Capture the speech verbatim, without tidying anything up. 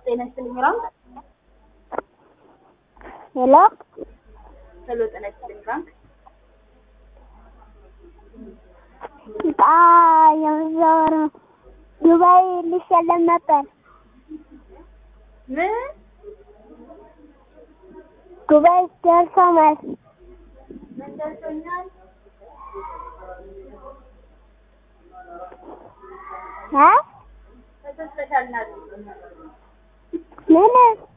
ጤና ይስጥልኝ ራንክ ሄሎ ሄሎ ጤና ይስጥልኝ ራንክ አ የምዘወር ዱባይ ሊሸለም ነበር ምን ዱባይ ደርሰናል ምን ደርሶኛል አ ተሰጥተሻል ናት ምን